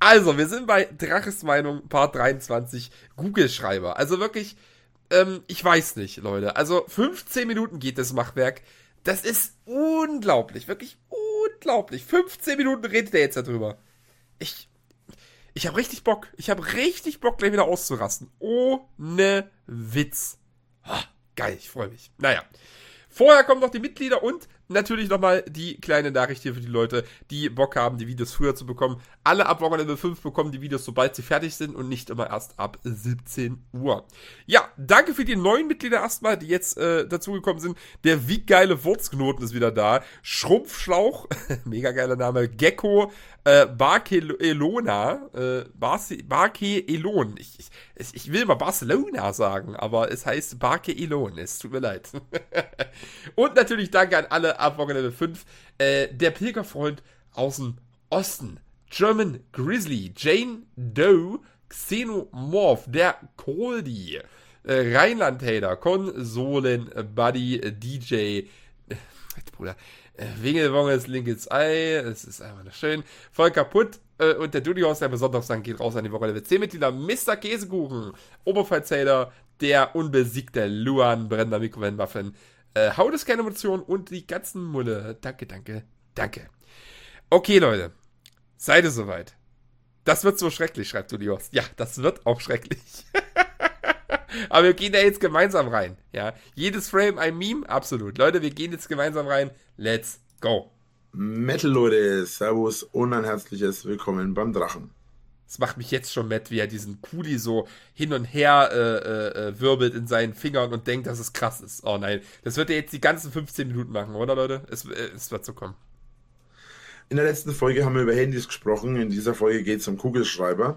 Also, wir sind bei Draches Meinung, Part 23, Google-Schreiber. Also wirklich, ich weiß nicht, Leute. Also, 15 Minuten geht das Machwerk. Das ist unglaublich, wirklich unglaublich. 15 Minuten redet er jetzt darüber. Ich habe richtig Bock. Ich habe richtig Bock, gleich wieder auszurasten. Ohne Witz. Geil, ich freue mich. Naja. Vorher kommen noch die Mitglieder und natürlich nochmal die kleine Nachricht hier für die Leute, die Bock haben, die Videos früher zu bekommen. Alle ab Wochenende 5 bekommen die Videos, sobald sie fertig sind und nicht immer erst ab 17 Uhr. Ja, danke für die neuen Mitglieder erstmal, die jetzt dazugekommen sind. Der wie geile Wurzknoten ist wieder da. Schrumpfschlauch, mega geiler Name. Gecko, Barcelona, Barcelon. Ich will mal Barcelona sagen, aber es heißt Barcelon. Es tut mir leid. Und natürlich danke an alle ab Wochenende 5. Der Pilgerfreund aus dem Osten. German Grizzly, Jane Doe, Xenomorph, der Coldy, Rheinland-Hater, Konsolen, Buddy, DJ, Bruder, Wingelwonges, linkes Ei, es ist einfach nur schön, voll kaputt, und der Dudios, der besonders dann geht raus an die Wochenende 10-Mitglieder, Mr. Käsekuchen, Oberpfalzhader, der unbesiegte Luan, brennender Mikrowellenwaffen, Haut ist keine Emotion und die ganzen Mulle. Danke, danke, danke. Okay, Leute. Seid ihr soweit? Das wird so schrecklich, schreibt Dudios. Ja, das wird auch schrecklich. Aber wir gehen da jetzt gemeinsam rein. Ja, jedes Frame ein Meme, absolut. Leute, wir gehen jetzt gemeinsam rein. Let's go. Metal, Leute. Servus und ein herzliches Willkommen beim Drachen. Das macht mich jetzt schon matt, wie er diesen Kuli so hin und her wirbelt in seinen Fingern und denkt, dass es krass ist. Oh nein, das wird er jetzt die ganzen 15 Minuten machen, oder Leute? Es wird so kommen. In der letzten Folge haben wir über Handys gesprochen. In dieser Folge geht es um Kugelschreiber.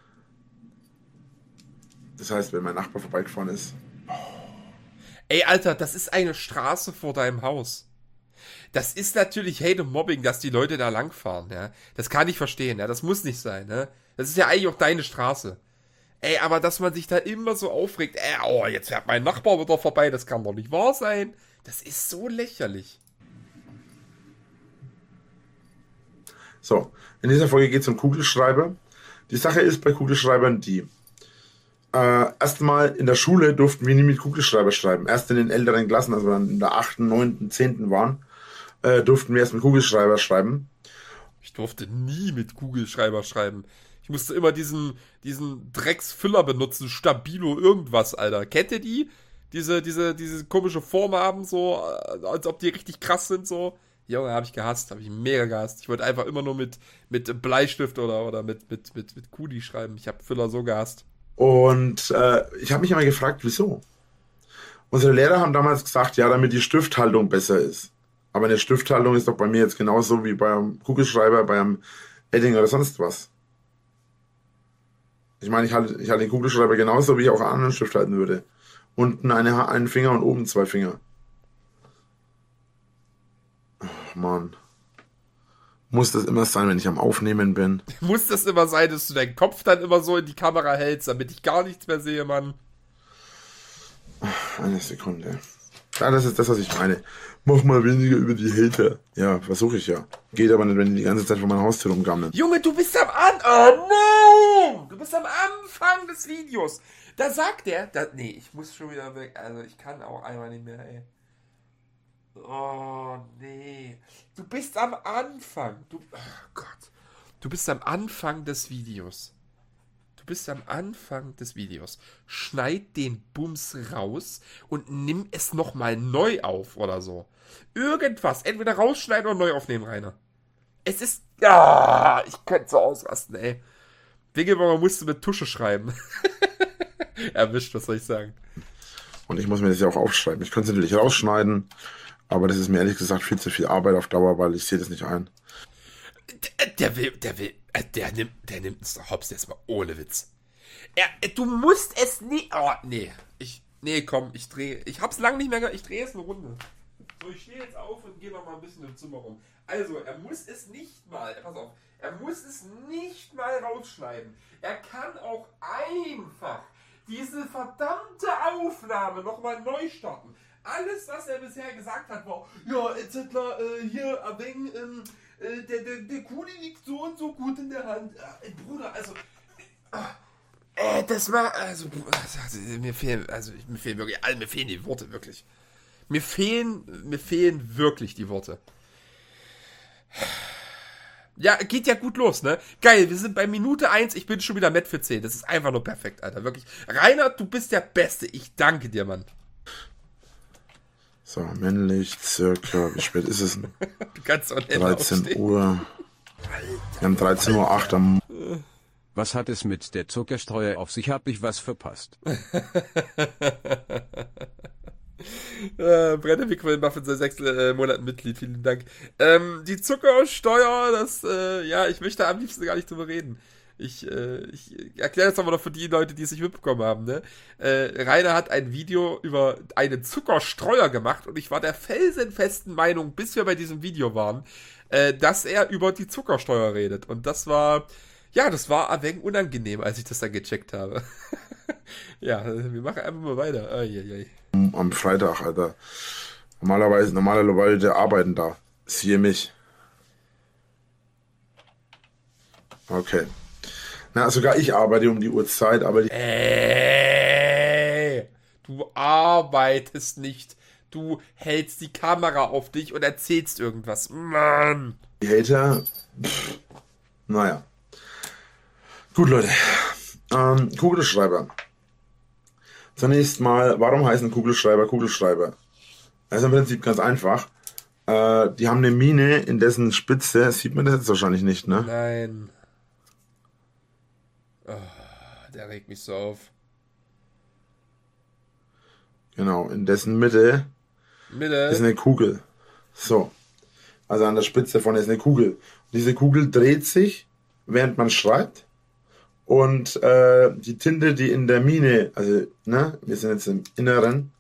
Das heißt, wenn mein Nachbar vorbeigefahren ist. Ey, Alter, das ist eine Straße vor deinem Haus. Das ist natürlich Hate und Mobbing, dass die Leute da langfahren, ja. Das kann ich verstehen, ja. Das muss nicht sein, ne. Das ist ja eigentlich auch deine Straße. Ey, aber dass man sich da immer so aufregt, oh, jetzt fährt mein Nachbar wieder vorbei, das kann doch nicht wahr sein. Das ist so lächerlich. So, in dieser Folge geht es um Kugelschreiber. Die Sache ist bei Kugelschreibern die. Erstmal in der Schule durften wir nie mit Kugelschreiber schreiben. Erst in den älteren Klassen, also dann in der 8., 9., 10. waren, durften wir erst mit Kugelschreiber schreiben. Ich durfte nie mit Kugelschreiber schreiben. Ich musste immer diesen Drecksfüller benutzen, Stabilo irgendwas, Alter. Kennt ihr die? Diese komische Form haben, so, als ob die richtig krass sind, so. Junge, habe ich gehasst, habe ich mega gehasst. Ich wollte einfach immer nur mit Bleistift oder mit Kuli schreiben. Ich habe Füller so gehasst. Und ich habe mich immer gefragt, wieso? Unsere Lehrer haben damals gesagt, ja, damit die Stifthaltung besser ist. Aber eine Stifthaltung ist doch bei mir jetzt genauso wie beim Kugelschreiber, beim Edding oder sonst was. Ich meine, ich halte den Kugelschreiber genauso, wie ich auch einen anderen Stift halten würde. Unten einen Finger und oben 2 Finger. Oh, Mann. Muss das immer sein, wenn ich am Aufnehmen bin? Muss das immer sein, dass du deinen Kopf dann immer so in die Kamera hältst, damit ich gar nichts mehr sehe, Mann? Eine Sekunde. Ja, das ist das, was ich meine. Mach mal weniger über die Hater. Ja, versuche ich ja. Geht aber nicht, wenn die die ganze Zeit vor meinem Haustür rumgammeln. Junge, du bist Oh nein! Du bist am Anfang des Videos. Da sagt er... Nee, ich muss schon wieder weg. Also, ich kann auch einmal nicht mehr, ey. Oh, nee. Du bist am Anfang. Oh Gott. Du bist am Anfang des Videos. Schneid den Bums raus und nimm es nochmal neu auf oder so. Irgendwas. Entweder rausschneiden oder neu aufnehmen, Rainer. Es ist... ich könnte so ausrasten, ey. Wingelbauer musste mit Tusche schreiben. Erwischt, was soll ich sagen? Und ich muss mir das ja auch aufschreiben. Ich könnte es natürlich rausschneiden, aber das ist mir ehrlich gesagt viel zu viel Arbeit auf Dauer, weil ich sehe das nicht ein. Der nimmt es doch hops jetzt mal ohne Witz. Du musst es nie... Oh, nee. Komm, ich drehe... Ich hab's lange nicht mehr... Ich drehe jetzt eine Runde. So, ich stehe jetzt auf und gehe noch mal ein bisschen im Zimmer rum. Also, er muss es nicht mal... Pass auf. Er muss es nicht mal rausschneiden. Er kann auch einfach diese verdammte Aufnahme nochmal neu starten. Alles, was er bisher gesagt hat, war, ja, etc., hier, der Kuli liegt so und so gut in der Hand. Bruder, also... das war... Also, mir fehlen die Worte, wirklich. Mir fehlen wirklich die Worte. Ja, geht ja gut los, ne? Geil, wir sind bei Minute 1, ich bin schon wieder Met für 10. Das ist einfach nur perfekt, Alter, wirklich. Rainer, du bist der Beste. Ich danke dir, Mann. So, männlich, circa, wie spät ist es denn? Du kannst auch 13 Uhr. Wir haben 13:08 Uhr am... Was hat es mit der Zuckersteuer auf sich? Hab ich was verpasst? Brennewig Muffin sei 6 Monaten Mitglied, vielen Dank. Die Zuckersteuer, ich möchte am liebsten gar nicht drüber reden. Ich erkläre das aber noch für die Leute, die es nicht mitbekommen haben, ne? Rainer hat ein Video über einen Zuckerstreuer gemacht und ich war der felsenfesten Meinung, bis wir bei diesem Video waren, dass er über die Zuckersteuer redet. Und das war ein wenig unangenehm, als ich das dann gecheckt habe. Ja, wir machen einfach mal weiter. Am Freitag, Alter. Normale Leute arbeiten da. Siehe mich. Okay. Na, sogar ich arbeite um die Uhrzeit, aber die... Du arbeitest nicht. Du hältst die Kamera auf dich und erzählst irgendwas. Mann. Die Hater... Naja. Gut, Leute. Kugelschreiber. Zunächst mal, warum heißen Kugelschreiber Kugelschreiber? Das ist im Prinzip ganz einfach. Die haben eine Mine, in dessen Spitze, sieht man das jetzt wahrscheinlich nicht, ne? Nein. Oh, der regt mich so auf. Genau, in dessen Mitte ist eine Kugel. So. Also an der Spitze vorne ist eine Kugel. Und diese Kugel dreht sich, während man schreibt. Und die Tinte, die in der Mine, also, ne, wir sind jetzt im Inneren.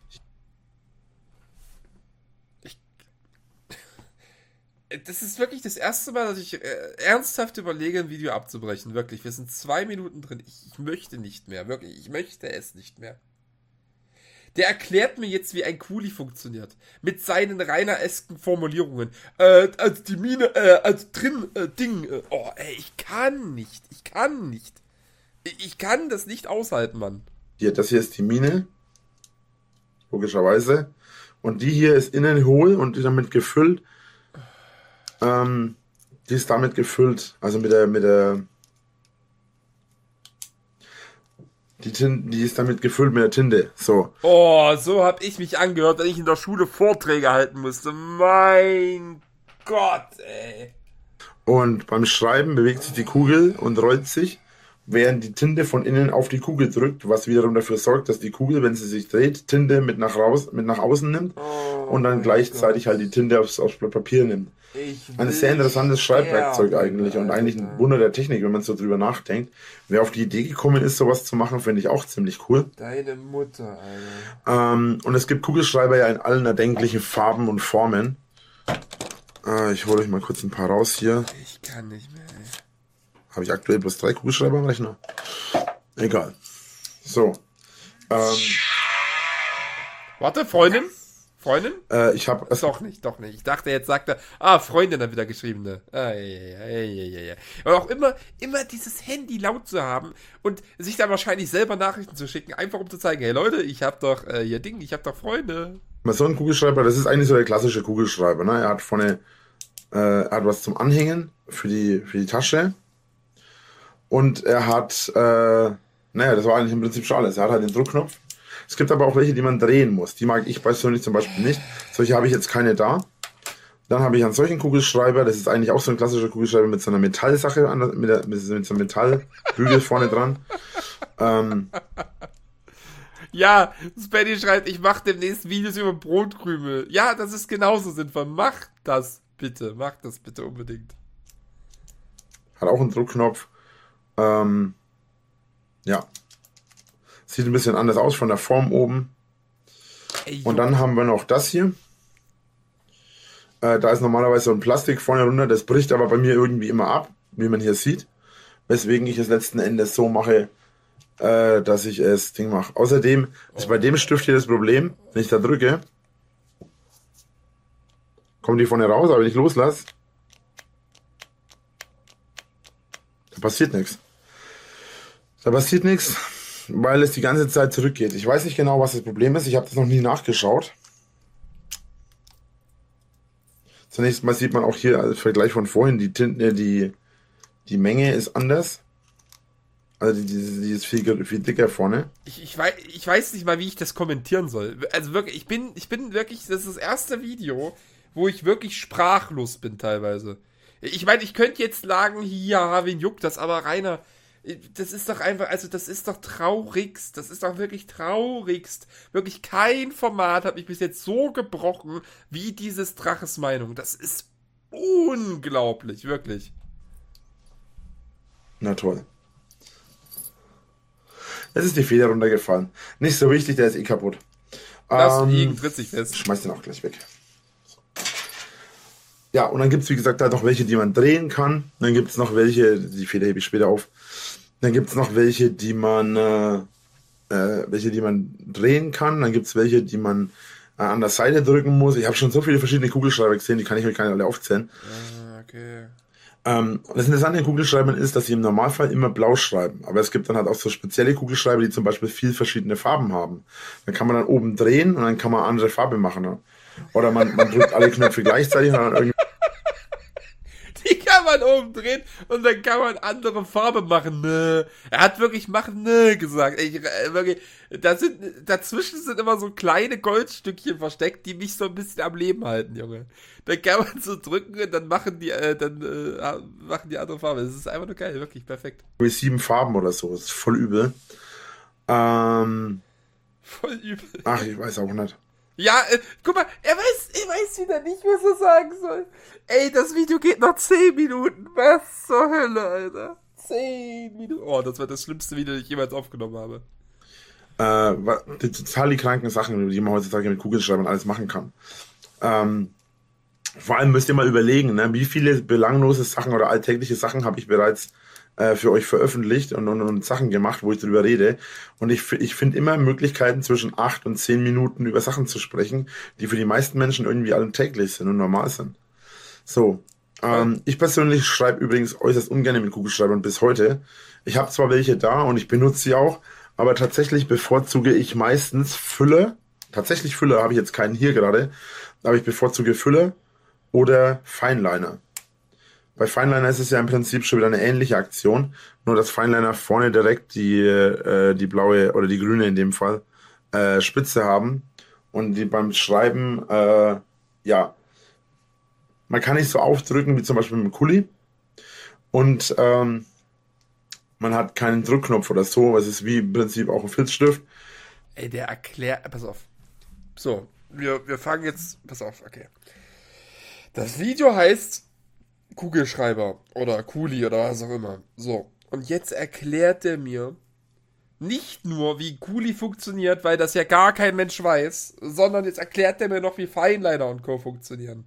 Das ist wirklich das erste Mal, dass ich ernsthaft überlege, ein Video abzubrechen. Wirklich, wir sind 2 Minuten drin. Ich möchte nicht mehr, wirklich, ich möchte es nicht mehr. Der erklärt mir jetzt, wie ein Kuli funktioniert. Mit seinen Rainer-esken Formulierungen. Als die Mine, als drin, Ding. Ich kann nicht. Ich kann das nicht aushalten, Mann. Hier, das hier ist die Mine. Logischerweise. Und die hier ist innen hohl und damit gefüllt. Die ist damit gefüllt. Also die ist damit gefüllt mit der Tinte. So. Oh, so hab ich mich angehört, wenn ich in der Schule Vorträge halten musste. Mein Gott, ey. Und beim Schreiben bewegt sich die Kugel und rollt sich, während die Tinte von innen auf die Kugel drückt, was wiederum dafür sorgt, dass die Kugel, wenn sie sich dreht, Tinte mit nach außen nimmt und dann gleichzeitig halt die Tinte aufs Blatt Papier nimmt. Ein sehr interessantes Schreibwerkzeug eigentlich und eigentlich ein Wunder der Technik, wenn man so drüber nachdenkt. Wer auf die Idee gekommen ist, sowas zu machen, finde ich auch ziemlich cool. Deine Mutter, Alter. Und es gibt Kugelschreiber ja in allen erdenklichen Farben und Formen. Ich hole euch mal kurz ein paar raus hier. Ich kann nicht mehr, ey. Habe ich aktuell bloß 3 Kugelschreiber am Rechner? Egal. So. Warte, Freundin? Ich habe Doch nicht. Ich dachte, jetzt sagt er, Freundin hat wieder geschrieben, ne? Aber auch immer dieses Handy laut zu haben und sich dann wahrscheinlich selber Nachrichten zu schicken, einfach um zu zeigen, hey Leute, ich hab doch ich hab doch Freunde. So ein Kugelschreiber, das ist eigentlich so der klassische Kugelschreiber, ne? Er hat vorne, hat was zum Anhängen für die Tasche und er hat, das war eigentlich im Prinzip schon alles. Er hat halt den Druckknopf. Es gibt aber auch welche, die man drehen muss. Die mag ich persönlich zum Beispiel nicht. Solche habe ich jetzt keine da. Dann habe ich einen solchen Kugelschreiber. Das ist eigentlich auch so ein klassischer Kugelschreiber mit so einer Metallsache, mit so einem Metallbügel vorne dran. Ja, Spenny schreibt, ich mache demnächst Videos über Brotkrümel. Ja, das ist genauso sinnvoll. Mach das bitte unbedingt. Hat auch einen Druckknopf. Ja. Sieht ein bisschen anders aus von der Form oben. Und dann haben wir noch das hier. Da ist normalerweise so ein Plastik vorne runter. Das bricht aber bei mir irgendwie immer ab, wie man hier sieht. Weswegen ich es letzten Endes so mache, dass ich es Ding mache. Außerdem ist bei dem Stift hier das Problem, wenn ich da drücke, kommt die vorne raus, aber wenn ich loslasse, passiert nichts. Da passiert nichts, weil es die ganze Zeit zurückgeht. Ich weiß nicht genau, was das Problem ist. Ich habe das noch nie nachgeschaut. Zunächst mal sieht man auch hier, als Vergleich von vorhin, die Menge ist anders. Also die ist viel dicker vorne. Ich weiß nicht mal, wie ich das kommentieren soll. Also wirklich, ich bin wirklich, das ist das erste Video, wo ich wirklich sprachlos bin teilweise. Ich meine, ich könnte jetzt sagen, ja, wen juckt das, aber Rainer, das ist doch einfach, also das ist doch traurigst, das ist doch wirklich traurigst. Wirklich kein Format hat mich bis jetzt so gebrochen, wie dieses Draches Meinung. Das ist unglaublich, wirklich. Na toll. Jetzt ist die Feder runtergefallen. Nicht so wichtig, der ist eh kaputt. Lass liegen, tritt sich fest. Schmeiß den auch gleich weg. So. Ja, und dann gibt es, wie gesagt, halt noch welche, die man drehen kann. Dann gibt es noch welche, die Feder hebe ich später auf. Dann gibt es noch welche, die man drehen kann. Dann gibt es welche, die man an der Seite drücken muss. Ich habe schon so viele verschiedene Kugelschreiber gesehen, die kann ich euch gar nicht alle aufzählen. Okay. Das Interessante an Kugelschreibern ist, dass sie im Normalfall immer blau schreiben. Aber es gibt dann halt auch so spezielle Kugelschreiber, die zum Beispiel viel verschiedene Farben haben. Dann kann man dann oben drehen und dann kann man eine andere Farbe machen. Ne? Oder man drückt alle Knöpfe gleichzeitig und dann irgendwie. Die kann man oben drehen und dann kann man andere Farbe machen. Nö. Er hat wirklich machen nö gesagt. Wirklich, dazwischen sind immer so kleine Goldstückchen versteckt, die mich so ein bisschen am Leben halten, Junge. Dann kann man so drücken und dann machen die andere Farbe. Das ist einfach nur geil, wirklich perfekt. 7 Farben oder so. Das ist voll übel. Voll übel. Ach, ich weiß auch nicht. Ja, guck mal, er weiß wieder nicht, was er sagen soll. Ey, das Video geht noch 10 Minuten. Was zur Hölle, Alter? 10 Minuten. Oh, das war das schlimmste Video, das ich jemals aufgenommen habe. Total die kranken Sachen, die man heutzutage mit Kugelschreibern alles machen kann. Vor allem müsst ihr mal überlegen, ne, wie viele belanglose Sachen oder alltägliche Sachen habe ich bereits für euch veröffentlicht und Sachen gemacht, wo ich drüber rede. Und ich finde immer Möglichkeiten, zwischen 8 und 10 Minuten über Sachen zu sprechen, die für die meisten Menschen irgendwie alltäglich sind und normal sind. So, ich persönlich schreibe übrigens äußerst ungern mit Kugelschreibern bis heute. Ich habe zwar welche da und ich benutze sie auch, aber tatsächlich bevorzuge ich meistens Füller. Tatsächlich Füller habe ich jetzt keinen hier gerade, aber ich bevorzuge Füller oder Fineliner. Bei Fineliner ist es ja im Prinzip schon wieder eine ähnliche Aktion, nur dass Fineliner vorne direkt die blaue oder die grüne in dem Fall Spitze haben und die beim Schreiben man kann nicht so aufdrücken wie zum Beispiel mit dem Kuli und man hat keinen Druckknopf oder so, es ist wie im Prinzip auch ein Filzstift. Ey, der erklärt, pass auf. So, wir fangen jetzt, pass auf, okay. Das Video heißt Kugelschreiber oder Kuli oder was auch immer. So, und jetzt erklärt er mir nicht nur, wie Kuli funktioniert, weil das ja gar kein Mensch weiß, sondern jetzt erklärt er mir noch, wie Fineliner und Co. funktionieren.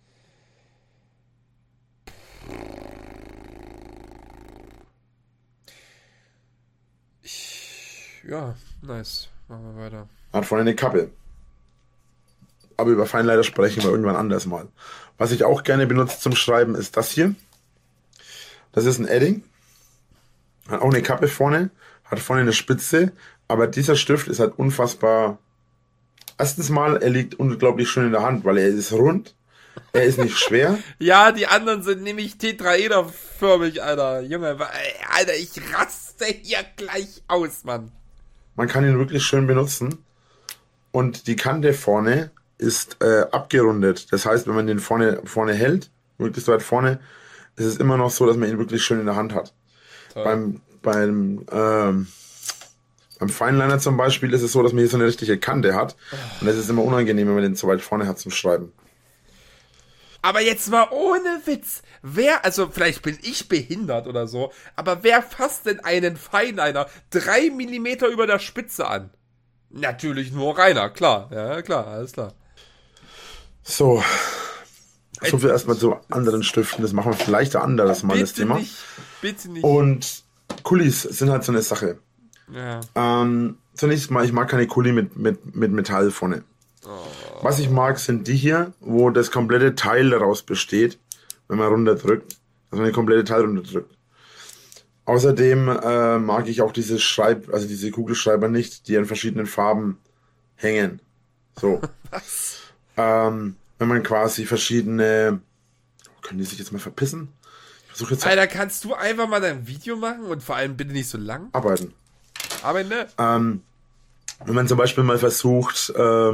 Ja, nice. Machen wir weiter. Hat vorne eine Kappe. Aber über Fineliner sprechen wir irgendwann anders mal. Was ich auch gerne benutze zum Schreiben ist das hier. Das ist ein Edding. Hat auch eine Kappe vorne. Hat vorne eine Spitze. Aber dieser Stift ist halt unfassbar. Erstens mal, er liegt unglaublich schön in der Hand, weil er ist rund. Er ist nicht schwer. Ja, die anderen sind nämlich tetraederförmig, Alter. Junge, Alter, ich raste hier gleich aus, Mann. Man kann ihn wirklich schön benutzen. Und die Kante vorne ist abgerundet. Das heißt, wenn man den vorne hält, wirklich so weit vorne, ist es immer noch so, dass man ihn wirklich schön in der Hand hat. Beim Fineliner zum Beispiel ist es so, dass man hier so eine richtige Kante hat. Und das ist immer unangenehm, wenn man den so weit vorne hat zum Schreiben. Aber jetzt mal ohne Witz. Also vielleicht bin ich behindert oder so, aber wer fasst denn einen Fineliner 3 mm über der Spitze an? Natürlich nur Rainer, klar. Ja, klar, alles klar. So viel erstmal zu anderen Stiften. Das machen wir vielleicht ein anderes Mal, das Thema. Bitte nicht. Und Kulis sind halt so eine Sache. Ja. Zunächst mal, ich mag keine Kuli mit Metall vorne. Was ich mag, sind die hier, wo das komplette Teil daraus besteht, wenn man runterdrückt. Also man das komplette Teil runterdrückt. Außerdem mag ich auch also diese Kugelschreiber nicht, die in verschiedenen Farben hängen. So. Was? Wenn man quasi verschiedene. Können die sich jetzt mal verpissen? Ich versuche jetzt Alter, kannst du einfach mal dein Video machen und vor allem bitte nicht so lang? arbeiten. Aber ne? Wenn man zum Beispiel mal versucht,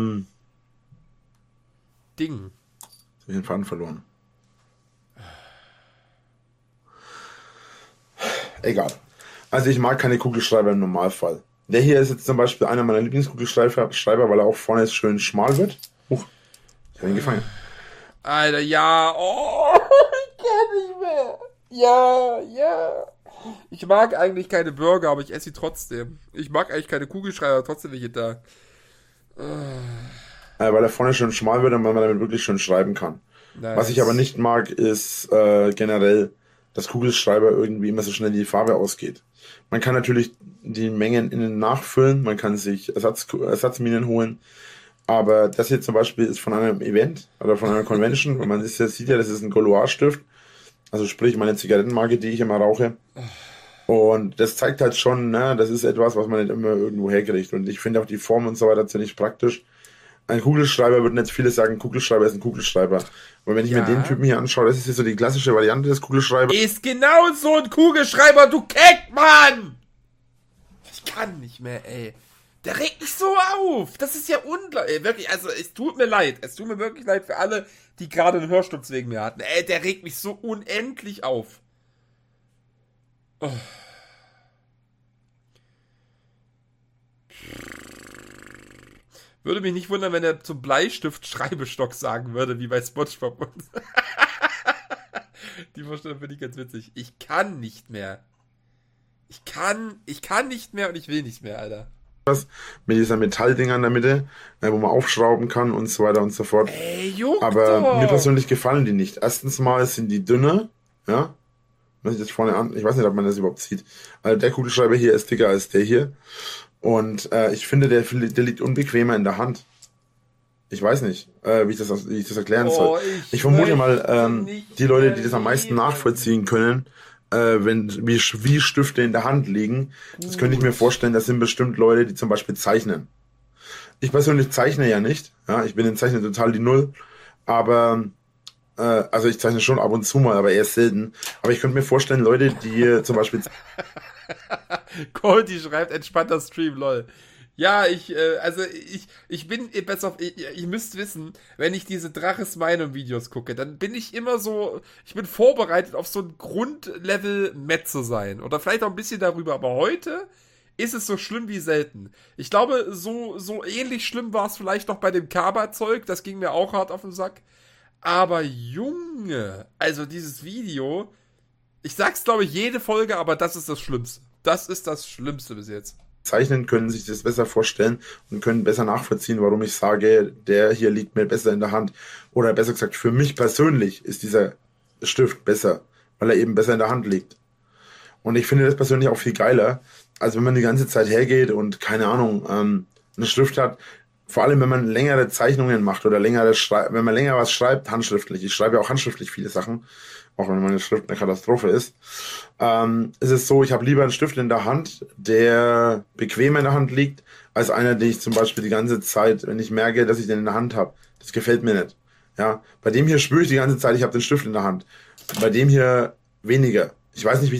Ding. ich den Faden verloren. Egal. Also ich mag keine Kugelschreiber im Normalfall. Der hier ist jetzt zum Beispiel einer meiner Lieblingskugelschreiber, weil er auch vorne jetzt schön schmal wird. Huch, ich habe ihn gefangen. Alter, ja. Oh, ich kann nicht mehr. Ja, ja. Ich mag eigentlich keine Burger, aber ich esse sie trotzdem. Ich mag eigentlich keine Kugelschreiber, trotzdem welche da. Weil er vorne schön schmal wird und weil man damit wirklich schön schreiben kann. Nice. Was ich aber nicht mag, ist generell, dass Kugelschreiber irgendwie immer so schnell die Farbe ausgeht. Man kann natürlich die Mengen innen nachfüllen, man kann sich Ersatzminen holen, aber das hier zum Beispiel ist von einem Event oder von einer Convention und sieht ja, das ist ein Gaulois-Stift, also sprich meine Zigarettenmarke, die ich immer rauche. Und das zeigt halt schon, ne, das ist etwas, was man nicht immer irgendwo herkriegt. Und ich finde auch die Form und so weiter ziemlich praktisch. Ein Kugelschreiber, würden jetzt viele sagen, Kugelschreiber ist ein Kugelschreiber. Aber wenn ich mir den Typen hier anschaue, das ist jetzt so die klassische Variante des Kugelschreibers. Ist genau so ein Kugelschreiber, du Keckmann! Ich kann nicht mehr, ey. Der regt mich so auf. Das ist ja unglaublich. Wirklich, also es tut mir leid. Es tut mir wirklich leid für alle, die gerade einen Hörsturz wegen mir hatten. Ey, der regt mich so unendlich auf. Oh. Würde mich nicht wundern, wenn er zum Bleistift Schreibestock sagen würde, wie bei SpongeBob. Die Vorstellung finde ich ganz witzig. Ich kann nicht mehr. Ich kann nicht mehr und ich will nicht mehr, Alter. Mit dieser Metalldinger in der Mitte, wo man aufschrauben kann und so weiter und so fort. Ey, juckt Aber doch. mir persönlich gefallen die nicht. Erstens mal sind die dünner, ja. Wenn ich das vorne an, ich weiß nicht, ob man das überhaupt sieht. Also der Kugelschreiber hier ist dicker als der hier. Und ich finde, der liegt unbequemer in der Hand. Ich weiß nicht, wie ich das erklären soll. Ich vermute mal, die Leute, die das am meisten nachvollziehen können, wie Stifte in der Hand liegen, das könnte ich mir vorstellen, das sind bestimmt Leute, die zum Beispiel zeichnen. Ich persönlich zeichne ja nicht, ja, ich bin in Zeichnen total die Null, aber also ich zeichne schon ab und zu mal, aber eher selten. Aber ich könnte mir vorstellen, Leute, die zum Beispiel Colty schreibt, entspannter Stream, lol. Ja, ich bin, pass auf, ihr müsst wissen, wenn ich diese Draches Meinung Videos gucke, dann bin ich immer so, ich bin vorbereitet auf so ein Grundlevel Metze sein. Oder vielleicht auch ein bisschen darüber, aber heute ist es so schlimm wie selten. Ich glaube, so ähnlich schlimm war es vielleicht noch bei dem Kaba-Zeug, das ging mir auch hart auf den Sack. Aber Junge, also dieses Video, ich sag's glaube ich jede Folge, aber das ist das Schlimmste. Das ist das Schlimmste bis jetzt. Zeichnen, können sich das besser vorstellen und können besser nachvollziehen, warum ich sage, der hier liegt mir besser in der Hand. Oder besser gesagt, für mich persönlich ist dieser Stift besser, weil er eben besser in der Hand liegt. Und ich finde das persönlich auch viel geiler, als wenn man die ganze Zeit hergeht und, keine Ahnung, einen Stift hat. Vor allem, wenn man längere Zeichnungen macht oder wenn man länger was schreibt, handschriftlich. Ich schreibe ja auch handschriftlich viele Sachen, auch wenn meine Schrift eine Katastrophe ist. Ist es so, ich habe lieber einen Stift in der Hand, der bequem in der Hand liegt, als einer, den ich zum Beispiel die ganze Zeit, wenn ich merke, dass ich den in der Hand habe. Das gefällt mir nicht. Ja, bei dem hier spüre ich die ganze Zeit, ich habe den Stift in der Hand. Bei dem hier weniger. Ich weiß nicht, wie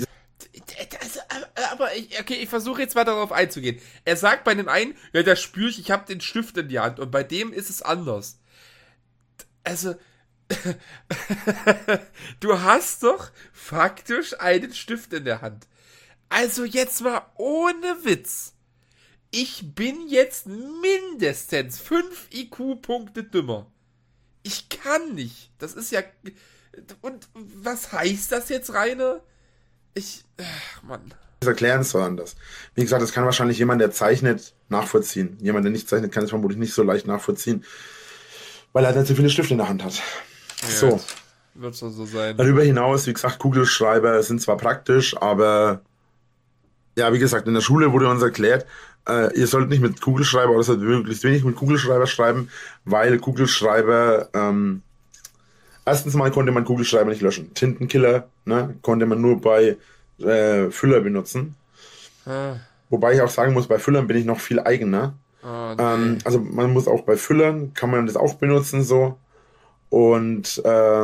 ich versuche jetzt mal darauf einzugehen. Er sagt bei dem einen, ja, da spüre ich habe den Stift in die Hand. Und bei dem ist es anders. Also, du hast doch faktisch einen Stift in der Hand. Also jetzt mal ohne Witz. Ich bin jetzt mindestens 5 IQ-Punkte dümmer. Ich kann nicht. Das ist ja... Und was heißt das jetzt, Rainer? Mann. Das erklären soll anders. Wie gesagt, das kann wahrscheinlich jemand, der zeichnet, nachvollziehen. Jemand, der nicht zeichnet, kann es vermutlich nicht so leicht nachvollziehen, weil er halt nicht so viele Stifte in der Hand hat. Ja, so. Wird so sein. Darüber hinaus, wie gesagt, Kugelschreiber sind zwar praktisch, aber ja, wie gesagt, in der Schule wurde uns erklärt, ihr sollt nicht mit Kugelschreiber oder sollt möglichst wenig mit Kugelschreiber schreiben, weil Kugelschreiber, erstens mal konnte man Kugelschreiber nicht löschen. Tintenkiller, ne, konnte man nur bei Füller benutzen. Ah, Wobei ich auch sagen muss, bei Füllern bin ich noch viel eigener. oh, nee. Also man muss auch bei Füllern, kann man das auch benutzen so. Und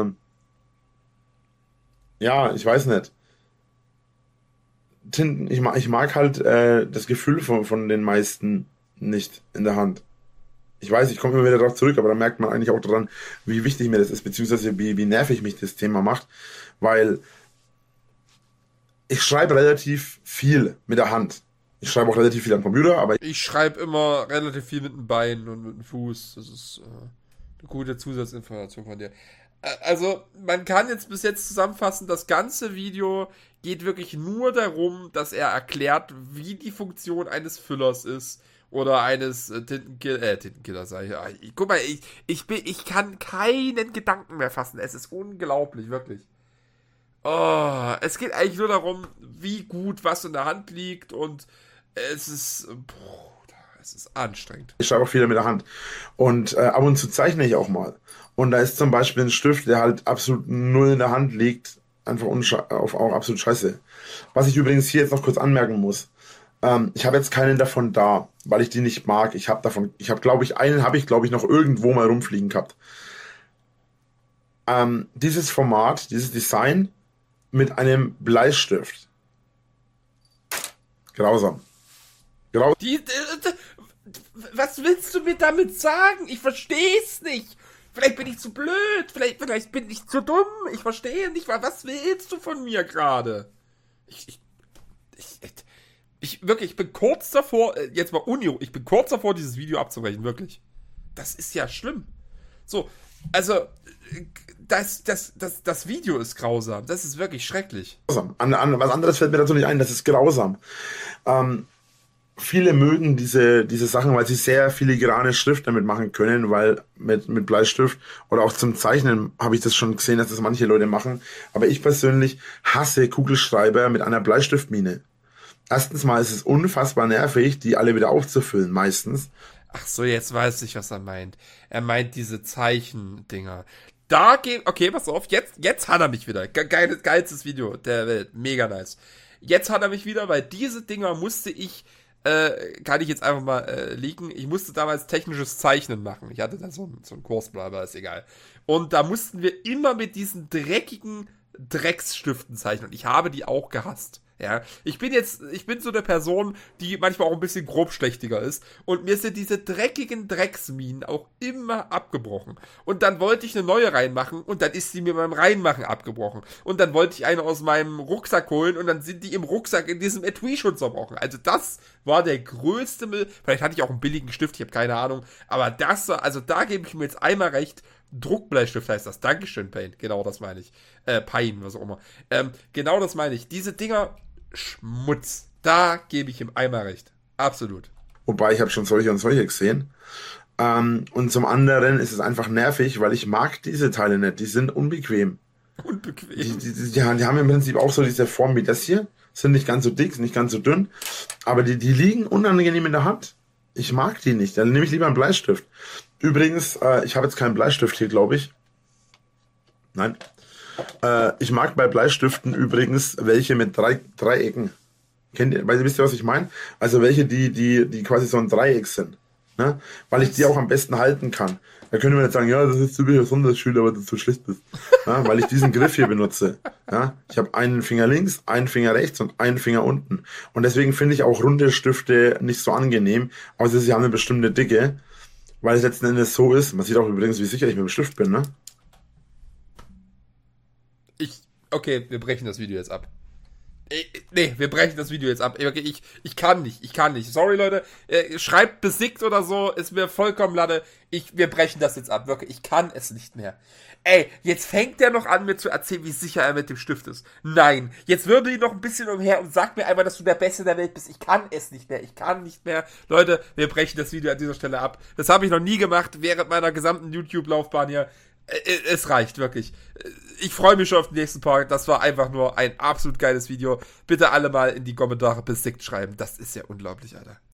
ja, ich weiß nicht. Tinten, ich mag halt das Gefühl von den meisten nicht in der Hand. Ich weiß, ich komme immer wieder darauf zurück, aber da merkt man eigentlich auch daran, wie wichtig mir das ist, beziehungsweise wie nervig mich das Thema macht, weil ich schreibe relativ viel mit der Hand. Ich schreibe auch relativ viel am Computer, aber Ich schreibe immer relativ viel mit dem Bein und mit dem Fuß. Das ist eine gute Zusatzinformation von dir. Also, man kann jetzt bis jetzt zusammenfassen, das ganze Video geht wirklich nur darum, dass er erklärt, wie die Funktion eines Füllers ist. Oder eines Tintenkiller, sag ich. Guck mal, ich kann keinen Gedanken mehr fassen. Es ist unglaublich, wirklich. Oh, es geht eigentlich nur darum, wie gut was in der Hand liegt und es ist anstrengend. ich schreibe auch viel mit der Hand. Und ab und zu zeichne ich auch mal. Und da ist zum Beispiel ein Stift, der halt absolut null in der Hand liegt, einfach auch absolut scheiße. Was ich übrigens hier jetzt noch kurz anmerken muss. Ich habe jetzt keinen davon da, weil ich die nicht mag. Glaube ich, einen habe ich, glaube ich, noch irgendwo mal rumfliegen gehabt. Dieses Format, dieses Design mit einem Bleistift. Grausam. Was willst du mir damit sagen? Ich verstehe es nicht. Vielleicht bin ich zu blöd, vielleicht bin ich zu dumm. Ich verstehe nicht, was willst du von mir gerade? Ich bin kurz davor, jetzt mal ich bin kurz davor, dieses Video abzubrechen, wirklich. Das ist ja schlimm. So, also, das Video ist grausam. Das ist wirklich schrecklich. Grausam. Was anderes fällt mir dazu nicht ein, das ist grausam. Viele mögen diese Sachen, weil sie sehr filigrane Schrift damit machen können, weil mit Bleistift oder auch zum Zeichnen habe ich das schon gesehen, dass das manche Leute machen. Aber ich persönlich hasse Kugelschreiber mit einer Bleistiftmine. Erstens mal ist es unfassbar nervig, die alle wieder aufzufüllen, meistens. Ach so, jetzt weiß ich, was er meint. Er meint diese Zeichendinger. Okay, pass auf, jetzt hat er mich wieder. Geilstes Video der Welt. Mega nice. Jetzt hat er mich wieder, weil diese Dinger musste ich, kann ich jetzt einfach mal leaken. Ich musste damals technisches Zeichnen machen. Ich hatte da so einen Kurs, bla, aber ist egal. Und da mussten wir immer mit diesen dreckigen Drecksstiften zeichnen. Und ich habe die auch gehasst. Ja, ich bin so eine Person, die manchmal auch ein bisschen grobschlächtiger ist. Und mir sind diese dreckigen Drecksminen auch immer abgebrochen. Und dann wollte ich eine neue reinmachen und dann ist sie mir beim Reinmachen abgebrochen. Und dann wollte ich eine aus meinem Rucksack holen und dann sind die im Rucksack in diesem Etui schon zerbrochen. Also das war der größte Müll. Vielleicht hatte ich auch einen billigen Stift, ich habe keine Ahnung. Aber da gebe ich mir jetzt einmal recht. Druckbleistift heißt das. Dankeschön, Paint. Genau das meine ich. Pain, was auch immer. Genau das meine ich. Diese Dinger, Schmutz. Da gebe ich ihm einmal recht. Absolut. Wobei ich habe schon solche und solche gesehen. Und zum anderen ist es einfach nervig, weil ich mag diese Teile nicht. Die sind unbequem. Unbequem. Die haben im Prinzip auch so diese Form wie das hier. Sind nicht ganz so dick, sind nicht ganz so dünn. Aber die liegen unangenehm in der Hand. Ich mag die nicht. Dann nehme ich lieber einen Bleistift. Übrigens, ich habe jetzt keinen Bleistift hier, glaube ich. Nein. Ich mag bei Bleistiften übrigens welche mit Dreiecken. Wisst ihr, was ich meine? Also welche, die quasi so ein Dreieck sind. Ne? Weil ich die auch am besten halten kann. Da könnte man jetzt sagen, ja, das ist typischer Sonderschüler, weil du zu schlecht bist. Ja, weil ich diesen Griff hier benutze. Ja? Ich habe einen Finger links, einen Finger rechts und einen Finger unten. Und deswegen finde ich auch runde Stifte nicht so angenehm, außer sie haben eine bestimmte Dicke. Weil es letzten Endes so ist, man sieht auch übrigens, wie sicher ich mit dem Stift bin, ne? Okay, wir brechen das Video jetzt ab. Nee, wir brechen das Video jetzt ab. Okay, ich kann nicht. Sorry, Leute. Schreibt besickt oder so, ist mir vollkommen Latte. Wir brechen das jetzt ab. Wirklich, ich kann es nicht mehr. Ey, jetzt fängt der noch an, mir zu erzählen, wie sicher er mit dem Stift ist. Nein, jetzt würde ich noch ein bisschen umher und sag mir einmal, dass du der Beste der Welt bist. Ich kann es nicht mehr. Leute, wir brechen das Video an dieser Stelle ab. Das habe ich noch nie gemacht während meiner gesamten YouTube-Laufbahn hier. Es reicht, wirklich. Ich freue mich schon auf den nächsten Part. Das war einfach nur ein absolut geiles Video. Bitte alle mal in die Kommentare besickt schreiben. Das ist ja unglaublich, Alter.